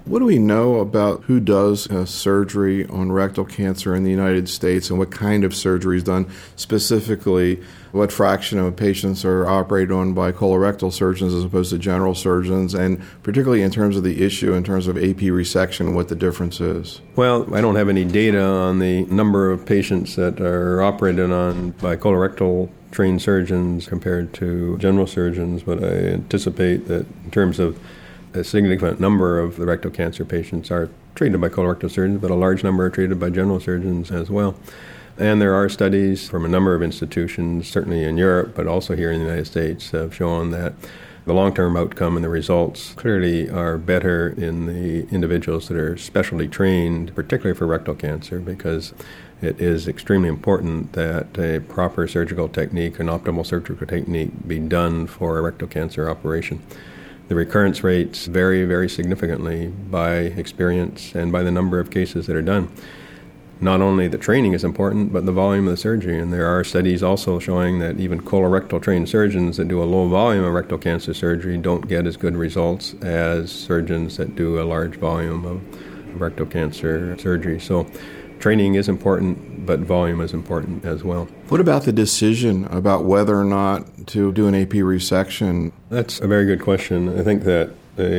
What do we know about who does surgery on rectal cancer in the United States and what kind of surgery is done? Specifically, what fraction of patients are operated on by colorectal surgeons as opposed to general surgeons, and particularly in terms of the issue in terms of AP resection, what the difference is? Well, I don't have any data on the number of patients that are operated on by colorectal trained surgeons compared to general surgeons, but I anticipate that in terms of a significant number of the rectal cancer patients are treated by colorectal surgeons, but a large number are treated by general surgeons as well. And there are studies from a number of institutions, certainly in Europe, but also here in the United States, have shown that the long-term outcome and the results clearly are better in the individuals that are specially trained, particularly for rectal cancer, because it is extremely important that a proper surgical technique, an optimal surgical technique, be done for a rectal cancer operation. The recurrence rates vary very significantly by experience and by the number of cases that are done. Not only the training is important, but the volume of the surgery. And there are studies also showing that even colorectal trained surgeons that do a low volume of rectal cancer surgery don't get as good results as surgeons that do a large volume of rectal cancer surgery. So training is important, but volume is important as well. What about the decision about whether or not to do an AP resection? That's a very good question. I think that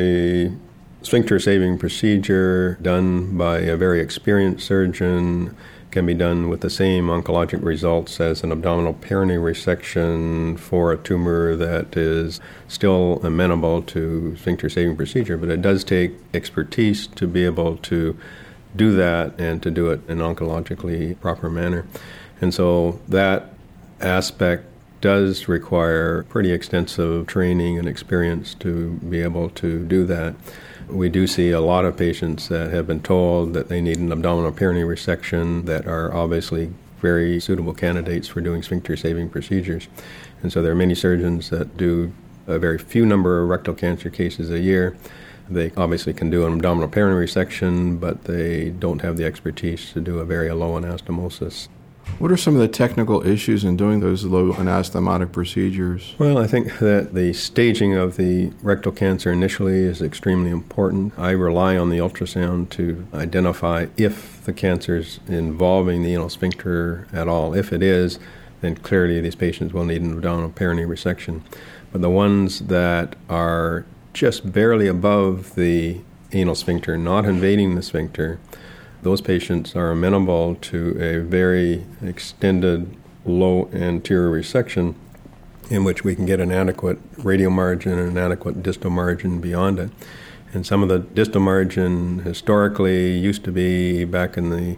a sphincter saving procedure done by a very experienced surgeon can be done with the same oncologic results as an abdominal perineal resection for a tumor that is still amenable to sphincter saving procedure, but it does take expertise to be able to do that and to do it in an oncologically proper manner. And so that aspect does require pretty extensive training and experience to be able to do that. We do see a lot of patients that have been told that they need an abdominal perineal resection that are obviously very suitable candidates for doing sphincter saving procedures. And so there are many surgeons that do a very few number of rectal cancer cases a year. They obviously can do an abdominal perineal resection, but they don't have the expertise to do a very low anastomosis. What are some of the technical issues in doing those low anastomotic procedures? Well, I think that the staging of the rectal cancer initially is extremely important. I rely on the ultrasound to identify if the cancer is involving the anal sphincter at all. If it is, then clearly these patients will need an abdominal perineal resection. But the ones that are just barely above the anal sphincter, not invading the sphincter, those patients are amenable to a very extended low anterior resection in which we can get an adequate radial margin and an adequate distal margin beyond it. And some of the distal margin historically used to be back in the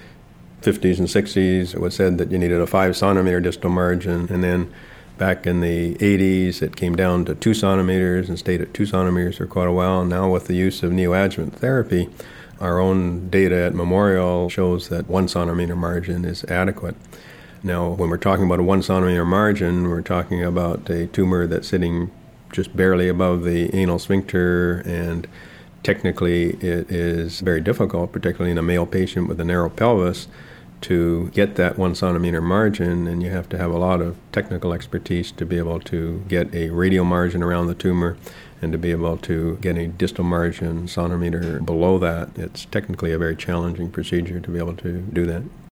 50s and 60s. It was said that you needed a 5 centimeter distal margin, and then back in the 80s, it came down to 2 centimeters and stayed at 2 centimeters for quite a while. And now with the use of neoadjuvant therapy, our own data at Memorial shows that 1 centimeter margin is adequate. Now, when we're talking about a 1 centimeter margin, we're talking about a tumor that's sitting just barely above the anal sphincter, and technically it is very difficult, particularly in a male patient with a narrow pelvis, to get that 1 centimeter margin, and you have to have a lot of technical expertise to be able to get a radial margin around the tumor and to be able to get a distal margin centimeter below that. It's technically a very challenging procedure to be able to do that.